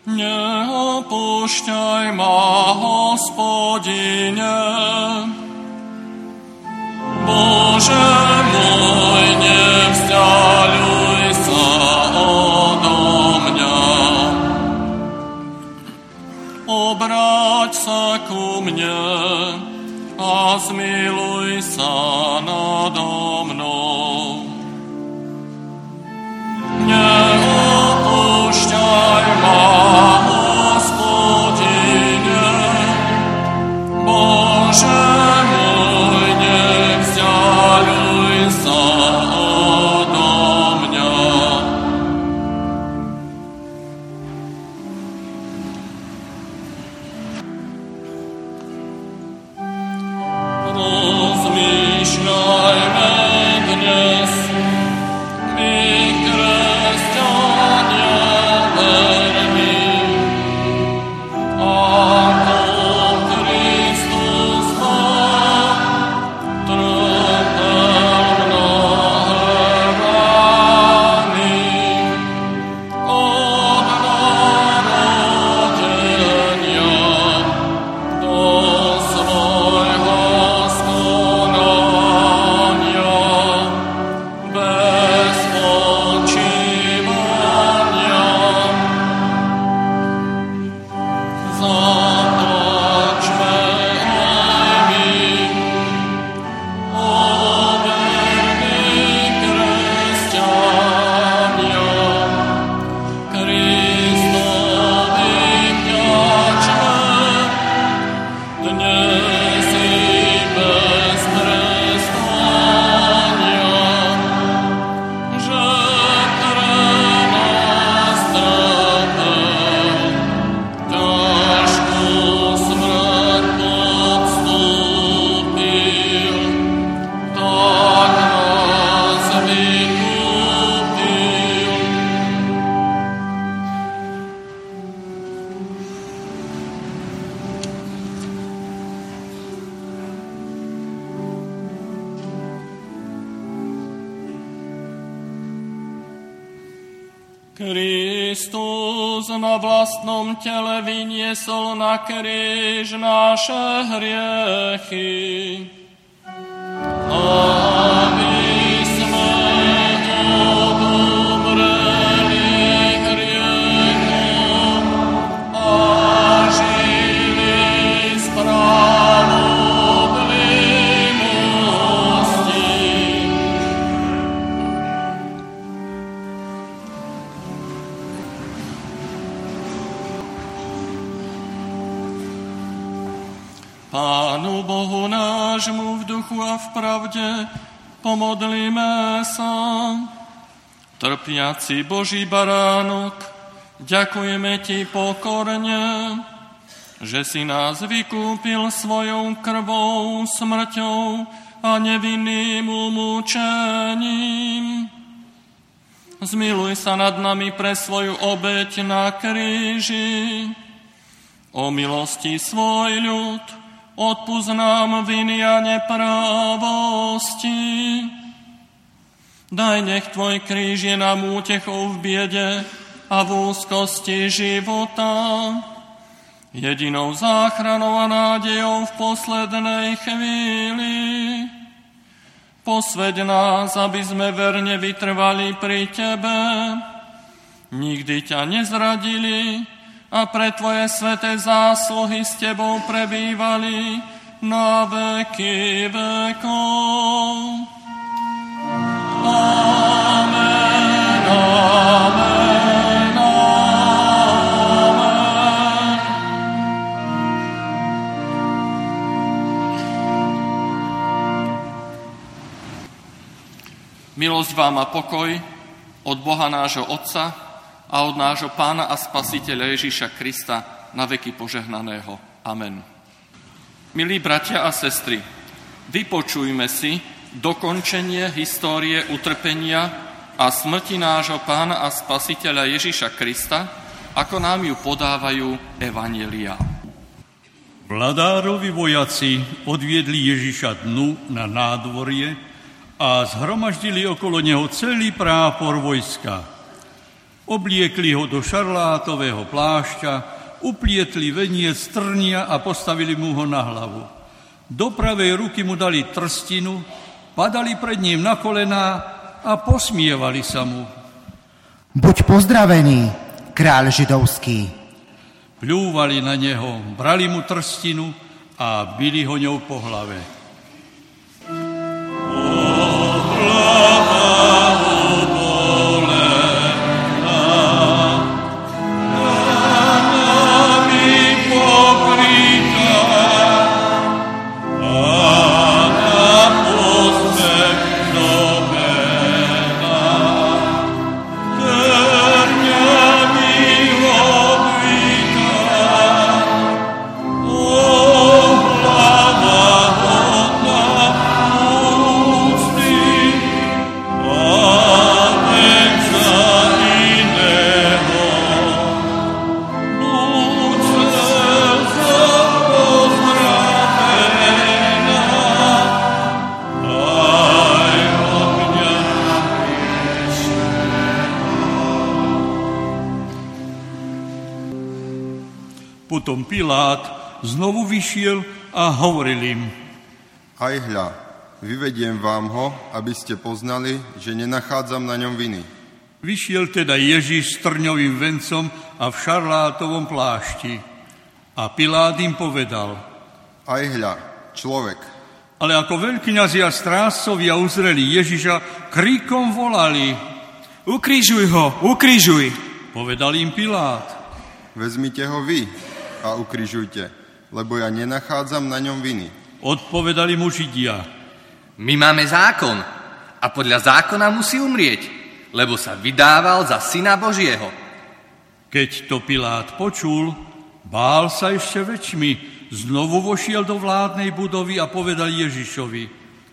Neopúšťaj ma, Hospodine. Bože môj, nevzdiaľuj sa odo mňa. Obráť sa ku mne a zmiluj sa nado mnou. Neopúšťaj ma, Hospodine, Bože môj, nevzdiaľuj sa odo mňa. Rozmýšľajme dnes, my kresťania verní, ako Kristus trpel mnohé rány od narodenia do svojho skonania bez počívania. Zaplačme aj my, verní kresťania, Kristovi vďačme dnes i bez prestania, že pre nás trpel, ťažkú smrť podstúpil, tak nás vykúpil. Kristus na vlastnom tele vyniesol na kríž naše hriechy, aby sme od umrelých hriechov a žili spravodlivosti. Pánu Bohu nášmu v duchu a v pravde pomodlíme sa. Trpiaci Boží baránok, ďakujeme Ti pokorne, že si nás vykúpil svojou krvou, smrťou a nevinným umúčením. Zmiluj sa nad nami pre svoju obeť na kríži. O milosti svoj ľud, odpusť nám viny a neprávosti. Daj, nech Tvoj kríž je nám útechou v biede a v úzkosti života, jedinou záchranou a nádejou v poslednej chvíli. Posväť nás, aby sme verne vytrvali pri Tebe, nikdy ťa nezradili a pre Tvoje sväté zásluhy s Tebou prebývali na veky vekov. Amen, amen, amen. Milosť vám a pokoj od Boha nášho Otca a od nášho Pána a Spasiteľa Ježiša Krista na veky požehnaného. Amen. Milí bratia a sestry, vypočujme si dokončenie histórie utrpenia a smrti nášho Pána a Spasiteľa Ježiša Krista, ako nám ju podávajú evanjeliá. Vladárovi vojaci odviedli Ježiša dnu na nádvorie a zhromaždili okolo neho celý prápor vojska. Obliekli ho do šarlátového plášťa, uplietli veniec trnia a postavili mu ho na hlavu. Do pravej ruky mu dali trstinu, padali pred ním na kolená a posmievali sa mu. Buď pozdravený, kráľ židovský. Pľúvali na neho, brali mu trstinu a bili ho ňou po hlave. Potom Pilát znovu vyšiel a hovoril im: Aj hľa, vyvediem vám ho, aby ste poznali, že nenachádzam na ňom viny. Vyšiel teda Ježiš s trňovým vencom a v šarlátovom plášti. A Pilát im povedal: Aj hľa, človek. Ale ako veľkňazi a strážcovia uzreli Ježiša, kríkom volali: Ukrižuj ho, ukrižuj! Povedal im Pilát: Vezmite ho vy a ukrižujte, lebo ja nenachádzam na ňom viny. Odpovedali mu Židia: My máme zákon a podľa zákona musí umrieť, lebo sa vydával za syna Božieho. Keď to Pilát počul, bál sa ešte väčšmi, znovu vošiel do vládnej budovy a povedal Ježišovi: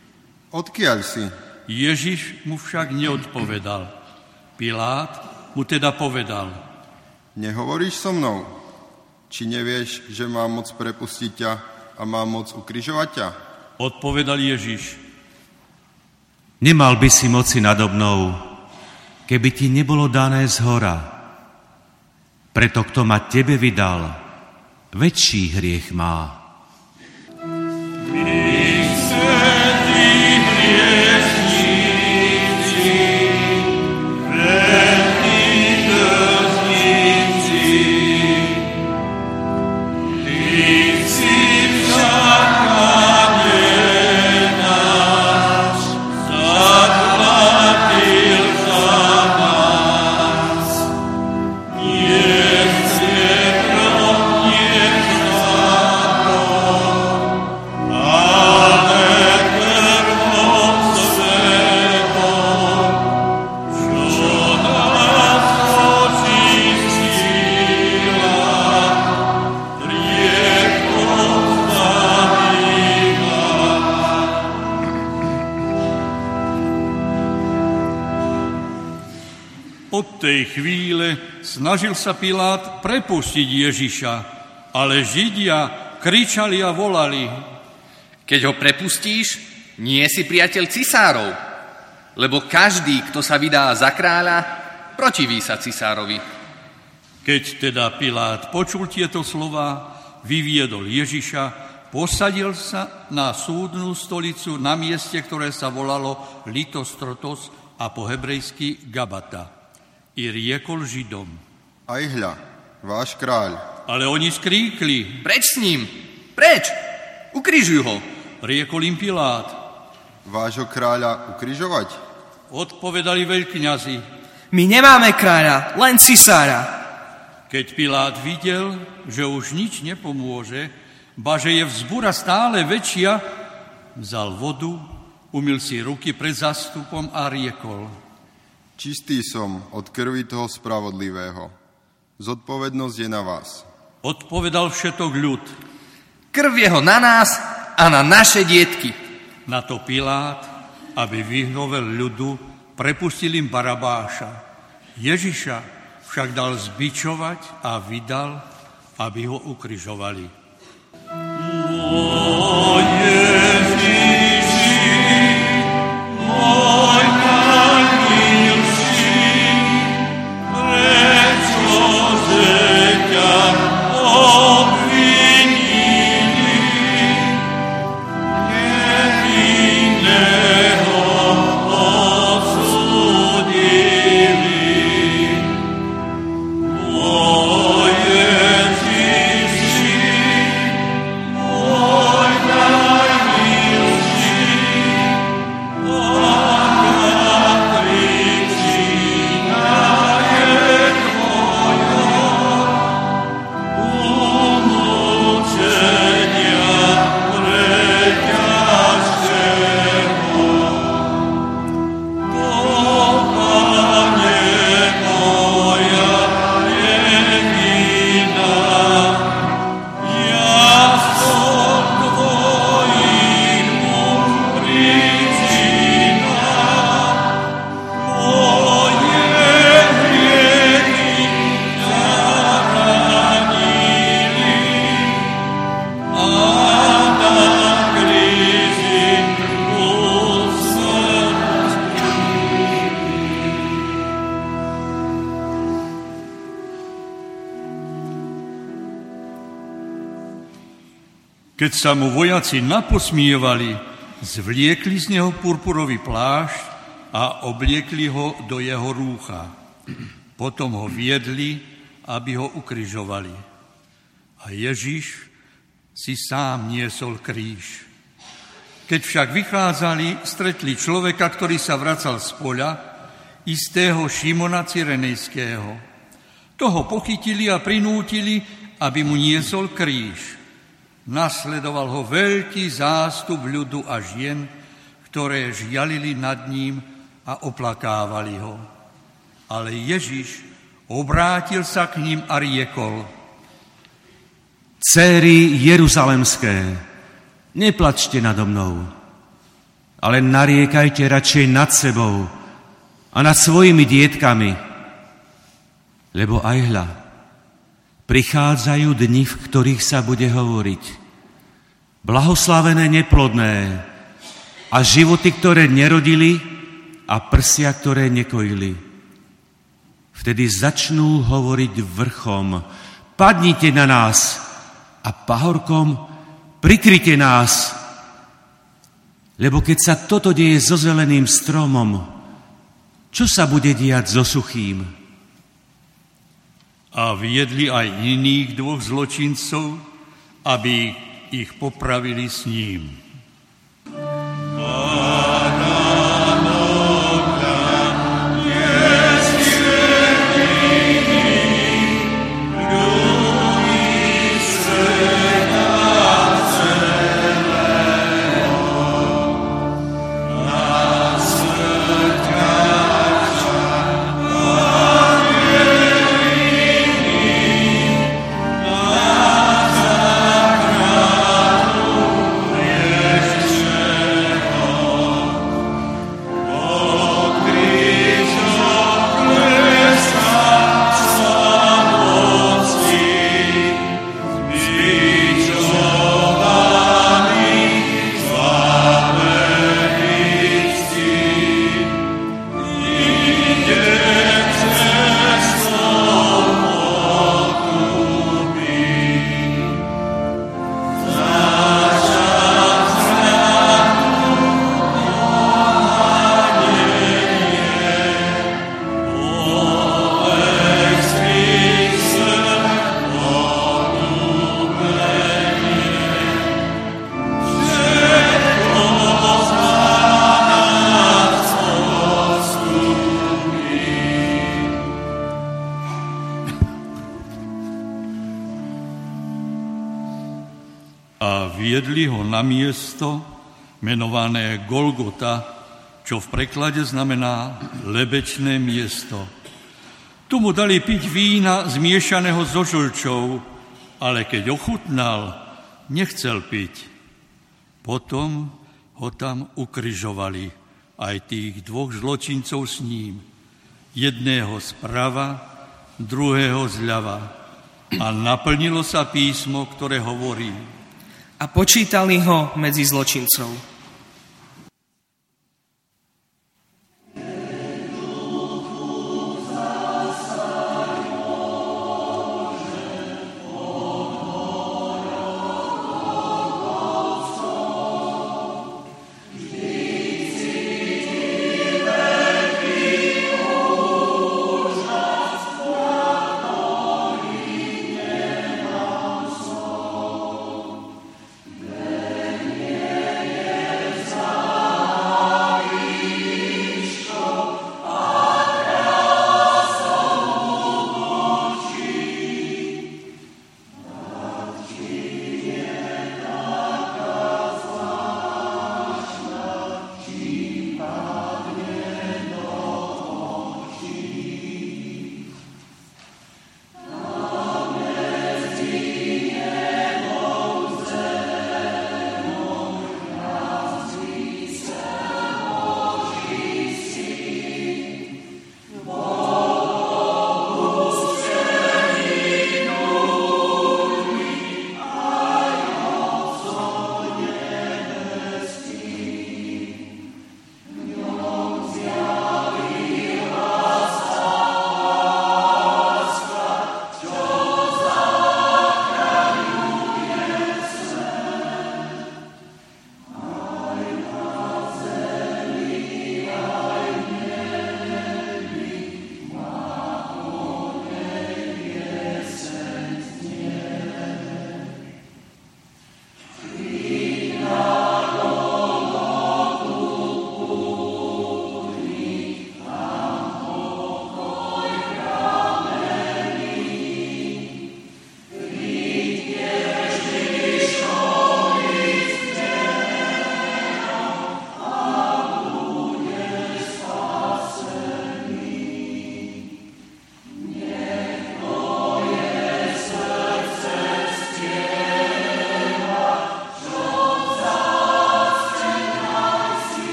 Odkiaľ si? Ježiš mu však neodpovedal. Pilát mu teda povedal: Nehovoríš so mnou? Či nevieš, že mám moc prepustiť ťa a mám moc ukrižovať ťa? Odpovedal Ježiš: Nemal by si moci nado mnou, keby ti nebolo dané zhora. Preto, kto ma tebe vydal, väčší hriech má. Od tej chvíle snažil sa Pilát prepustiť Ježiša, ale Židia kričali a volali: Keď ho prepustíš, nie si priateľ cisárov, lebo každý, kto sa vydá za kráľa, protiví sa cisárovi. Keď teda Pilát počul tieto slova, vyviedol Ježiša, posadil sa na súdnu stolicu na mieste, ktoré sa volalo Litostrotos a po hebrejsky Gabata. I riekol Židom: Aj hľa, váš kráľ. Ale oni skríkli: Preč s ním, preč, ukrižuj ho. Riekol im Pilát: Vášho kráľa ukrižovať? Odpovedali veľkňazi: My nemáme kráľa, len cisára. Keď Pilát videl, že už nič nepomôže, ba že je vzbúra stále väčšia, vzal vodu, umyl si ruky pred zástupom a riekol: Čistý som od krvi toho spravodlivého. Zodpovednosť je na vás. Odpovedal všetok ľud: Krv jeho na nás a na naše dietky. Na to Pilát, aby vyhovel ľudu, prepustil im Barabáša. Ježiša však dal zbičovať a vydal, aby ho ukrižovali. O Ježiši, môj najmilší, Keď sa mu vojaci naposmievali, zvliekli z neho purpurový plášť a obliekli ho do jeho rúcha. Potom ho viedli, aby ho ukrižovali. A Ježiš si sám niesol kríž. Keď však vychádzali, stretli človeka, ktorý sa vracal z poľa, istého Šimona Cyrenejského. Toho pochytili a prinútili, aby mu niesol kríž. Nasledoval ho veľký zástup ľudu a žien, ktoré žialili nad ním a oplakávali ho. Ale Ježiš obrátil sa k ním a riekol: Céry Jeruzalemské, neplačte nado mnou, ale nariekajte radšej nad sebou a nad svojimi dietkami, lebo aj hľa, prichádzajú dni, v ktorých sa bude hovoriť: blahoslavené neplodné a životy, ktoré nerodili a prsia, ktoré nekojili. Vtedy začnú hovoriť vrchom: padnite na nás, a pahorkom: prikryte nás. Lebo keď sa toto deje so zeleným stromom, čo sa bude diať so suchým? A viedli aj iných dvoch zločincov, aby ich popravili s ním. Viedli ho na miesto menované Golgota, čo v preklade znamená lebečné miesto. Tu mu dali piť vína zmiešaného so žlčou, ale keď ochutnal, nechcel piť. Potom ho tam ukrižovali, aj tých dvoch zločincov s ním. Jedného zprava, druhého zľava. A naplnilo sa písmo, ktoré hovorí: A počítali ho medzi zločincov.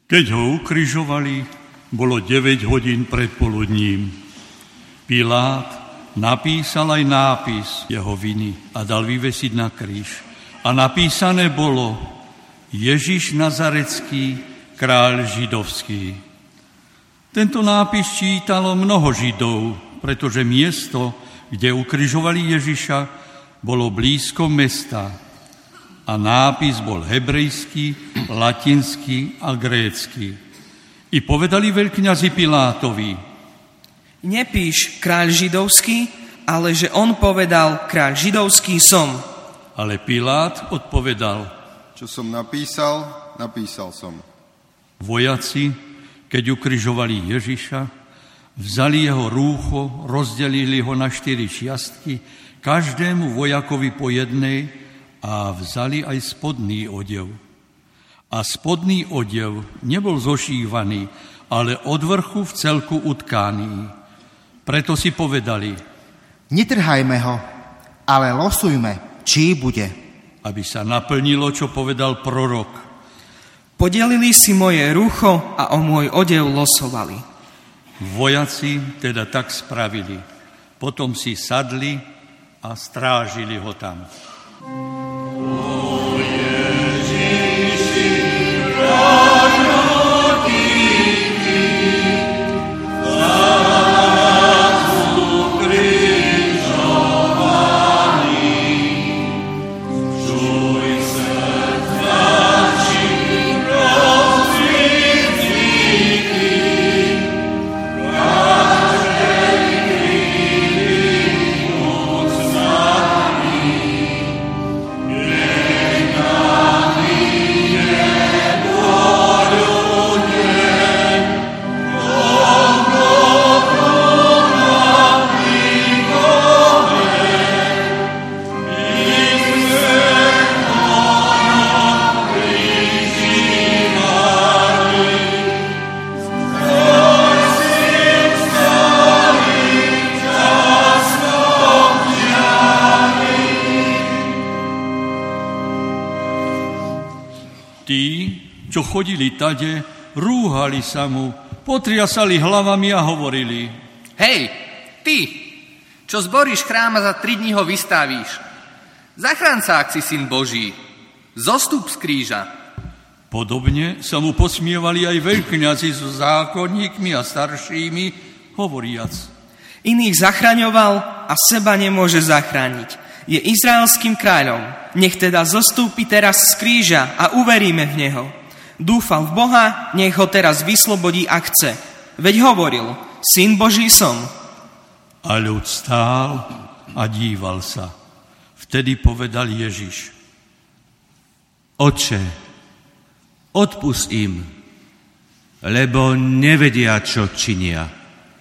Keď ho ukrižovali, bolo 9 hodín pred poludním. Pilát napísal aj nápis jeho viny a dal vyvesiť na kríž. A napísané bolo: Ježiš Nazarecký, kráľ židovský. Tento nápis čítalo mnoho Židov, pretože miesto, kde ukrižovali Ježiša, bolo blízko mesta. A nápis bol hebrejský, latinský a grécky. I povedali veľkňazi Pilátovi: Nepíš kráľ židovský, ale že on povedal: kráľ židovský som. Ale Pilát odpovedal: Čo som napísal, napísal som. Vojaci, keď ukrižovali Ježiša, vzali jeho rúcho, rozdelili ho na 4 čiastky, každému vojakovi po jednej, a vzali aj spodný odev. A spodný odev nebol zošívaný, ale od vrchu v celku utkaný. Preto si povedali: Netrhajme ho, ale losujme, čí bude. Aby sa naplnilo, čo povedal prorok: Podelili si moje rúcho a o môj odev losovali. Vojaci teda tak spravili. Potom si sadli a strážili ho tam. Čo chodili tade, rúhali sa mu, potriasali hlavami a hovorili: Hej, ty, čo zboríš chráma, za 3 dní ho vystavíš. Zachráň sa, ak si syn Boží. Zostup z kríža. Podobne sa mu posmievali aj veľkňazi so zákonníkmi a staršími, hovoriac: Iných zachraňoval a seba nemôže zachrániť. Je izraelským kráľom. Nech teda zostúpi teraz z kríža a uveríme v neho. Dúfal v Boha, nech ho teraz vyslobodí, ak chce. Veď hovoril: Syn Boží som. A ľud stál a díval sa. Vtedy povedal Ježiš: Otče, odpusť im, lebo nevedia, čo činia.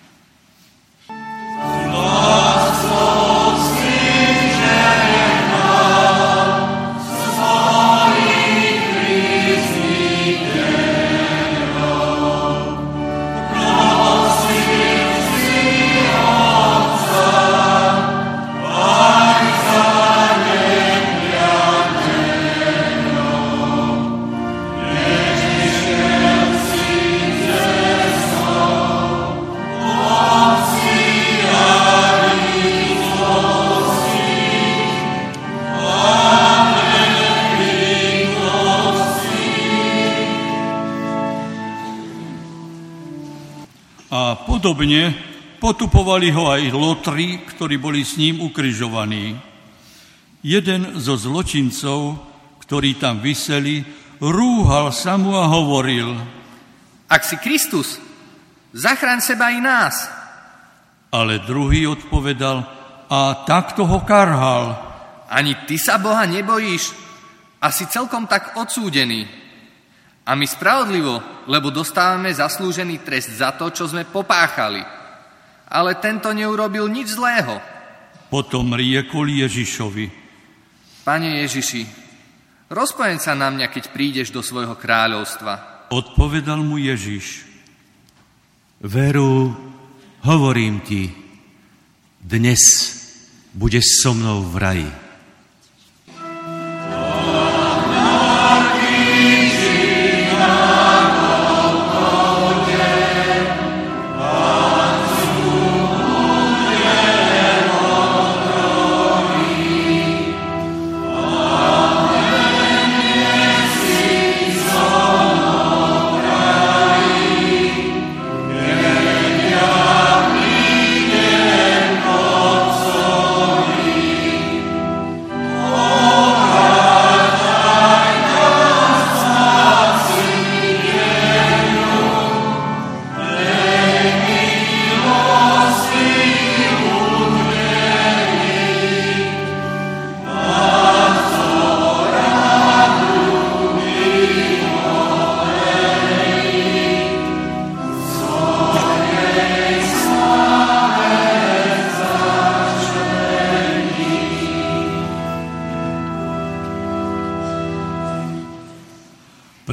Podobne potupovali ho aj lotri, ktorí boli s ním ukrižovaní. Jeden zo zločincov, ktorí tam viseli, rúhal sa mu a hovoril: Ak si Kristus, zachráň seba i nás. Ale druhý odpovedal a takto ho karhal: Ani ty sa Boha nebojíš? Asi celkom tak odsúdený. A my spravodlivo, lebo dostávame zaslúžený trest za to, čo sme popáchali. Ale tento neurobil nič zlého. Potom riekol Ježišovi: Pane Ježiši, rozpomeň sa na mňa, keď prídeš do svojho kráľovstva. Odpovedal mu Ježiš: Veru, hovorím ti, dnes budeš so mnou v raji.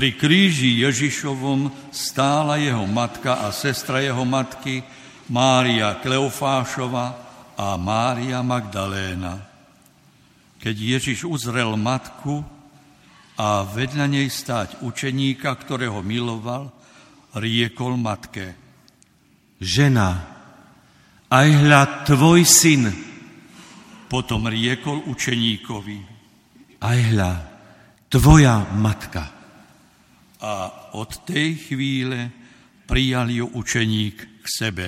Pri kríži Ježišovom stála jeho matka a sestra jeho matky, Mária Kleofášova a Mária Magdaléna. Keď Ježiš uzrel matku a vedľa nej stáť učeníka, ktorého miloval, riekol matke: Žena, aj hľa tvoj syn. Potom riekol učeníkovi: Aj hľa tvoja matka. A od tej chvíle prijal ju učeník k sebe.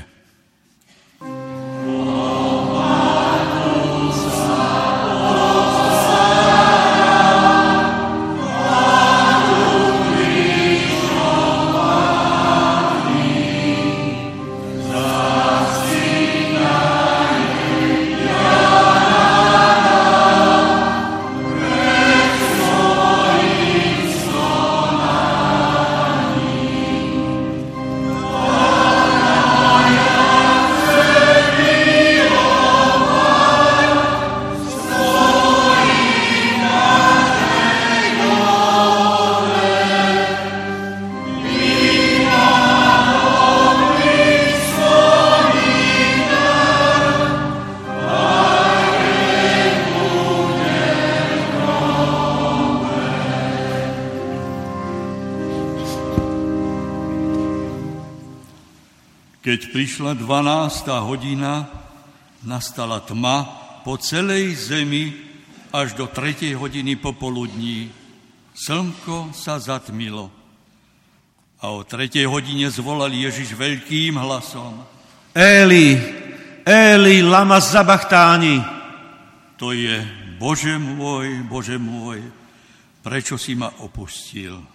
Keď prišla 12. hodina, nastala tma po celej zemi až do 3. hodiny popoludní. Slnko sa zatmilo. A o 3. hodine zvolal Ježiš veľkým hlasom: Eli, Eli, lama sabachthani. To je: Bože môj, prečo si ma opustil?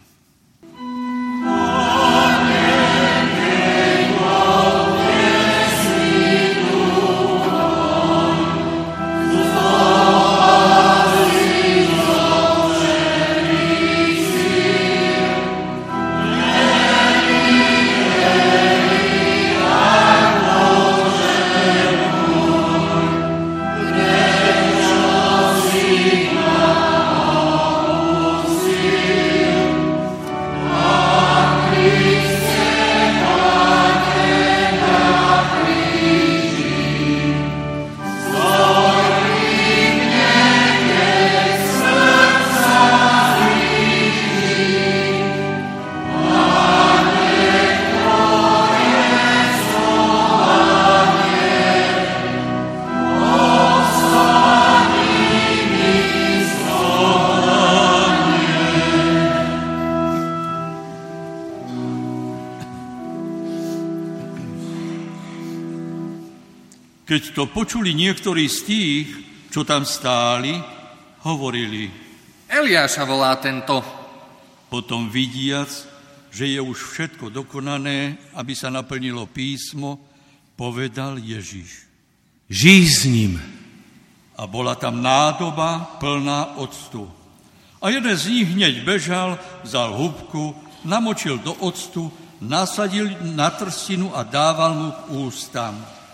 Keď to počuli niektorí z tých, čo tam stáli, hovorili: Eliáša volá tento. Potom vidiac, že je už všetko dokonané, aby sa naplnilo písmo, povedal Ježiš: Žij s ním. A bola tam nádoba plná octu. A jeden z nich hneď bežal, vzal húbku, namočil do octu, nasadil na trstinu a dával mu k ústam.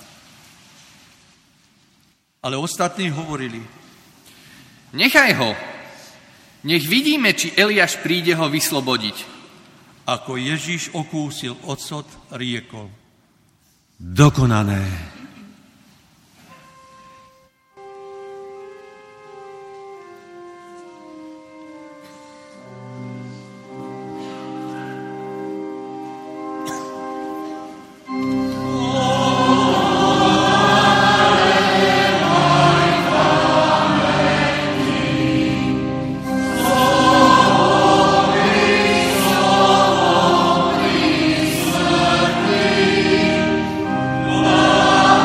Ale ostatní hovorili: Nechaj ho. Nech vidíme, či Eliáš príde ho vyslobodiť. Ako Ježiš okúsil ocot, riekol: Dokonané. Amen.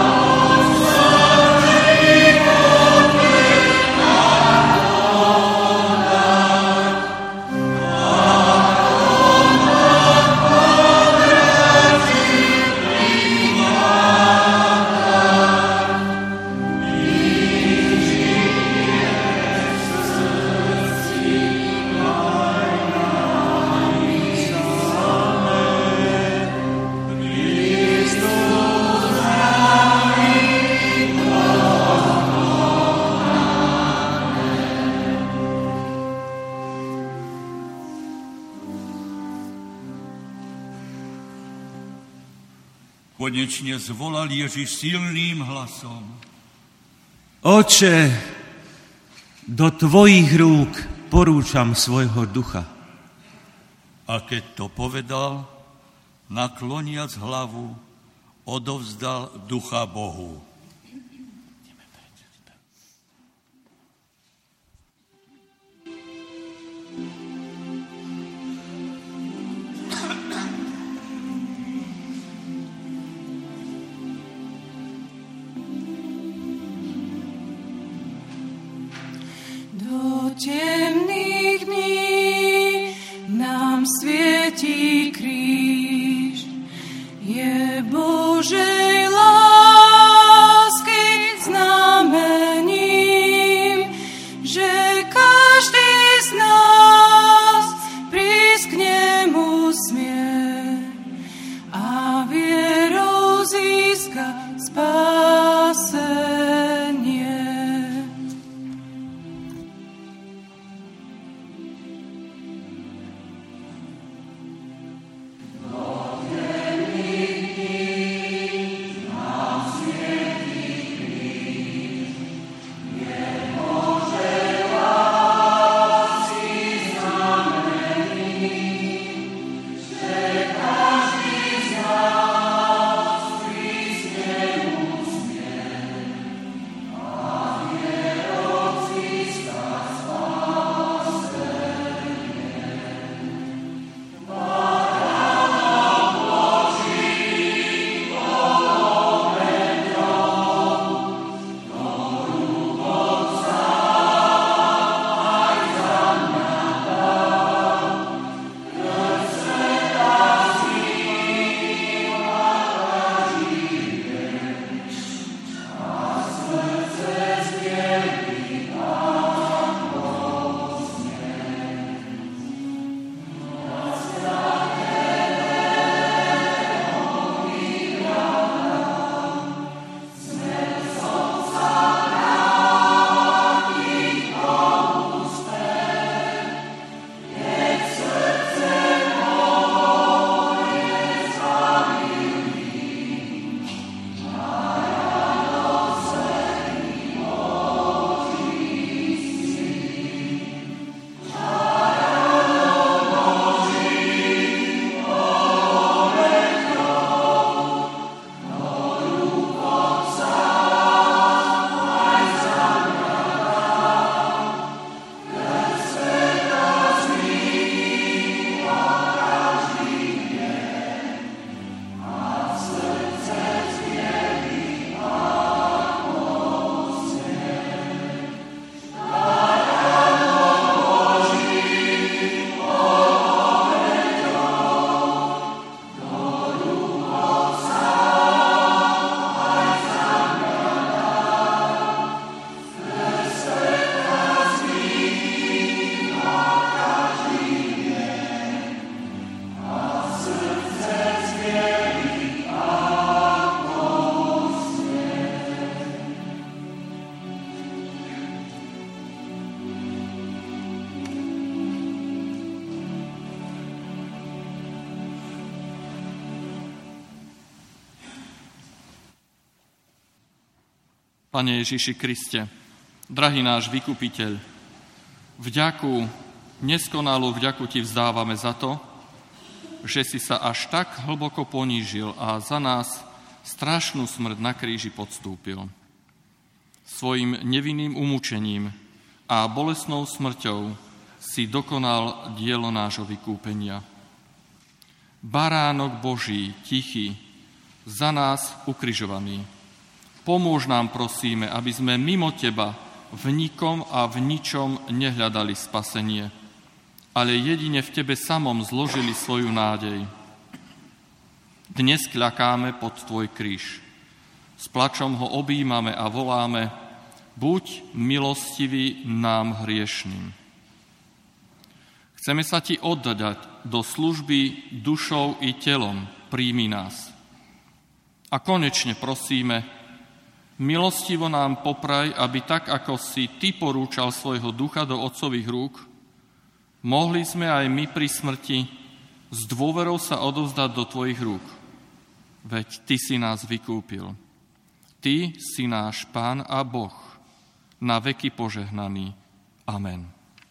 Konečne zvolal Ježiš silným hlasom. Oče, do tvojich rúk porúčam svojho ducha. A keď to povedal, nakloniac hlavu, odovzdal ducha Bohu. Temných dní nám svietí kríž, je Božej lásky znamením, že každý z nás prísť k nemu smie a vierou získa spásenie. Pane Ježiši Kriste, drahý náš vykupiteľ, vďaku, neskonalú vďaku Ti vzdávame za to, že si sa až tak hlboko ponížil a za nás strašnú smrť na kríži podstúpil. Svojim nevinným umúčením a bolestnou smrťou si dokonal dielo nášho vykúpenia. Baránok Boží, tichý, za nás ukrižovaný. Pomôž nám, prosíme, aby sme mimo Teba v nikom a v ničom nehľadali spasenie, ale jedine v Tebe samom zložili svoju nádej. Dnes kľakáme pod Tvoj kríž. S plačom ho objímame a voláme: buď milostivý nám hriešným. Chceme sa Ti oddať do služby dušou i telom. Príjmi nás. A konečne prosíme, milostivo nám popraj, aby tak, ako si Ty porúčal svojho ducha do Otcových rúk, mohli sme aj my pri smrti s dôverou sa odovzdať do Tvojich rúk. veď Ty si nás vykúpil. Ty si náš Pán a Boh, na veky požehnaný. Amen.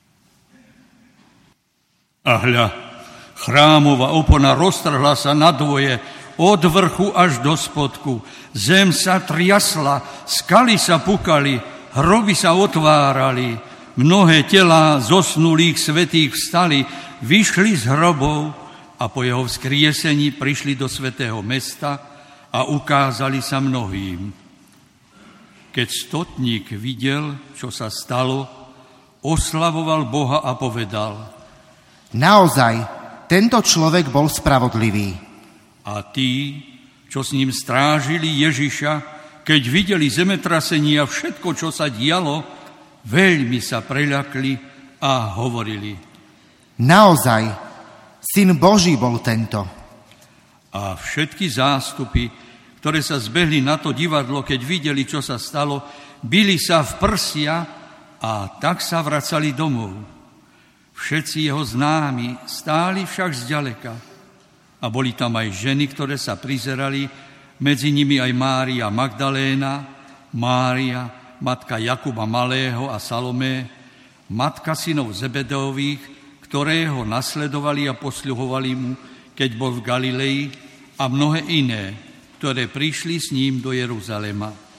A hľa, chrámová opona roztrhla sa na dvoje, od vrchu až do spodku. Zem sa triasla, skaly sa pukali, hroby sa otvárali. Mnohé telá zosnulých svätých vstali, vyšli z hrobov a po jeho vzkriesení prišli do svätého mesta a ukázali sa mnohým. Keď stotník videl, čo sa stalo, oslavoval Boha a povedal: Naozaj, tento človek bol spravodlivý. A tí, čo s ním strážili Ježiša, keď videli zemetrasenie a všetko, čo sa dialo, veľmi sa preľakli a hovorili: Naozaj, Syn Boží bol tento. A všetky zástupy, ktoré sa zbehli na to divadlo, keď videli, čo sa stalo, bili sa v prsia a tak sa vracali domov. Všetci jeho známi stáli však zďaleka. A boli tam aj ženy, ktoré sa prizerali, medzi nimi aj Mária Magdaléna, Mária, matka Jakuba Malého a Salomé, matka synov Zebedových, ktoré ho nasledovali a posľuhovali mu, keď bol v Galilei, a mnohé iné, ktoré prišli s ním do Jeruzalema.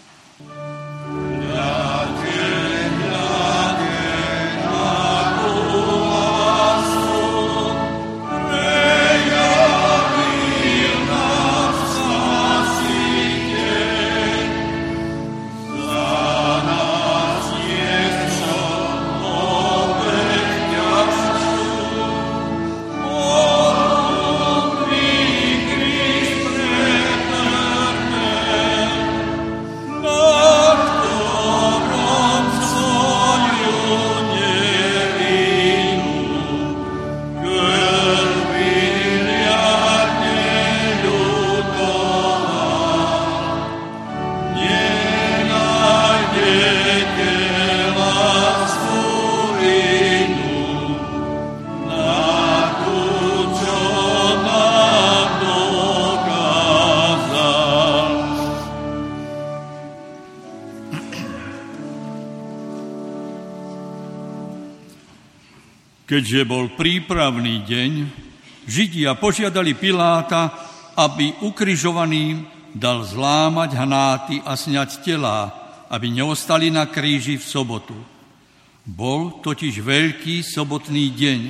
Keďže bol prípravný deň, Židia požiadali Piláta, aby ukrižovaným dal zlámať hnáty a sňať telá, aby neostali na kríži v sobotu. Bol totiž veľký sobotný deň.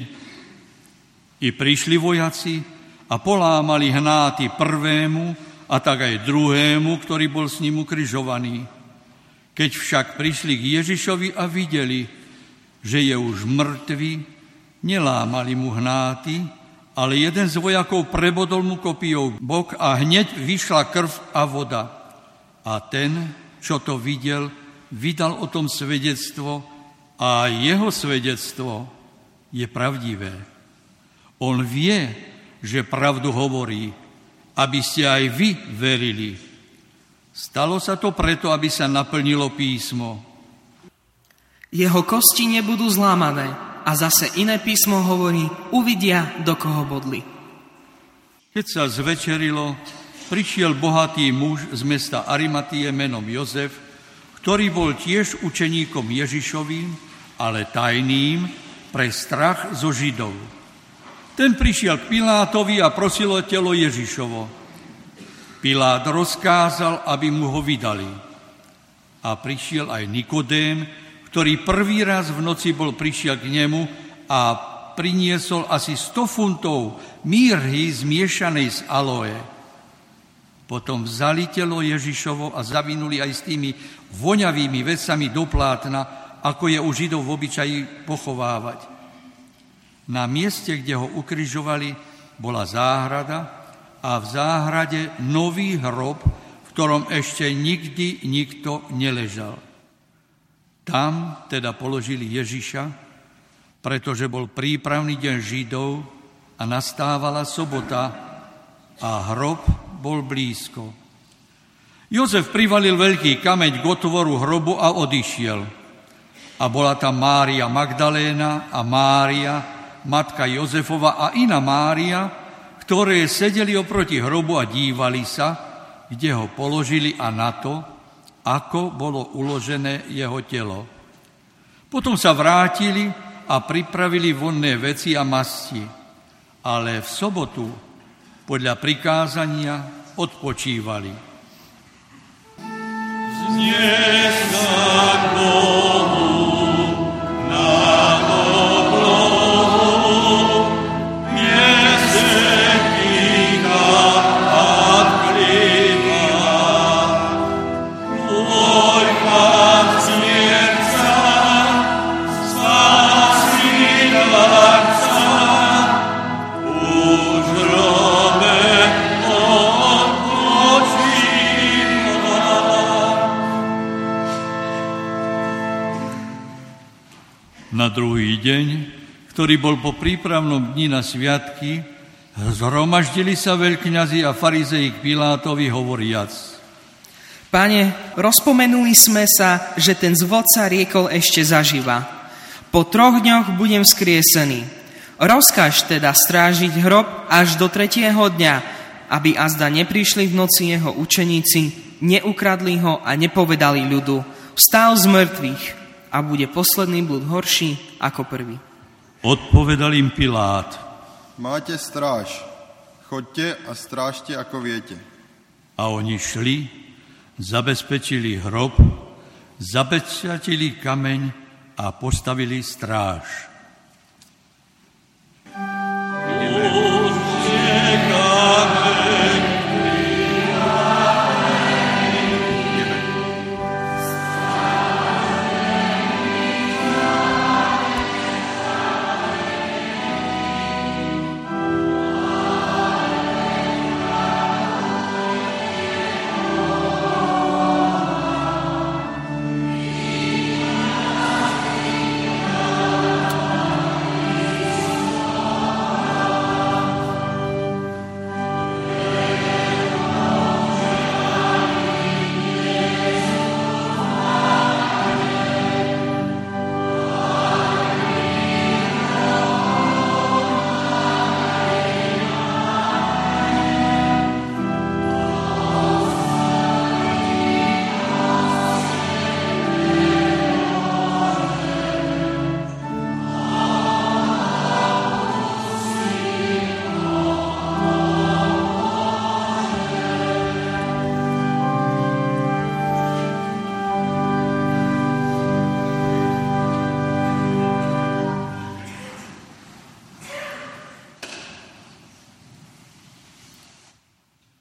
I prišli vojaci a polámali hnáty prvému a tak aj druhému, ktorý bol s ním ukrižovaný. Keď však prišli k Ježišovi a videli, že je už mŕtvy, nelámali mu hnáty, ale jeden z vojakov prebodol mu kopijou bok a hneď vyšla krv a voda. A ten, čo to videl, vydal o tom svedectvo a jeho svedectvo je pravdivé. On vie, že pravdu hovorí, aby ste aj vy verili. Stalo sa to preto, aby sa naplnilo písmo. Jeho kosti nebudú zlámané. A zase iné písmo hovorí, uvidia, do koho bodli. Keď sa zvečerilo, prišiel bohatý muž z mesta Arimatie menom Jozef, ktorý bol tiež učeníkom Ježišovým, ale tajným pre strach zo Židov. Ten prišiel k Pilátovi a prosil o telo Ježišovo. Pilát rozkázal, aby mu ho vydali. A prišiel aj Nikodém, ktorý prvý raz v noci prišiel k nemu a priniesol asi 100 funtov mýrhy zmiešanej z aloe. Potom vzali telo Ježišovo a zavinuli aj s tými voňavými vecami do plátna, ako je u Židov v obyčaji pochovávať. Na mieste, kde ho ukrižovali, bola záhrada a v záhrade nový hrob, v ktorom ešte nikdy nikto neležal. Tam teda položili Ježiša, pretože bol prípravný deň Židov a nastávala sobota a hrob bol blízko. Jozef privalil veľký kameň k otvoru hrobu a odišiel. A bola tam Mária Magdaléna a Mária, matka Jozefova a iná Mária, ktoré sedeli oproti hrobu a dívali sa, kde ho položili a na to, ako bolo uložené jeho telo. Potom sa vrátili a pripravili vonné veci a masti, ale v sobotu podľa prikázania odpočívali. Vzniesť Bohu na oblohu, mieste ticha a kliva. Tvoj Pán smierca, spasi darca, už hrobe odpočíva. Na druhý deň, ktorý bol po prípravnom dni na sviatky, zhromaždili sa veľkňazi a farizei k Pilátovi hovoriac: Pane, rozpomenuli sme sa, že ten zvodca riekol ešte zaživa. Po 3 dňoch budem vzkriesený. Rozkáž teda strážiť hrob až do 3. dňa, aby azda neprišli v noci jeho učeníci, neukradli ho a nepovedali ľudu: vstal z mŕtvych, a bude posledný blud horší ako prvý. Odpovedal im Pilát: Máte stráž, choďte a strážte, ako viete. A oni šli, zabezpečili hrob, zapečatili kameň a postavili stráž. Už čekáme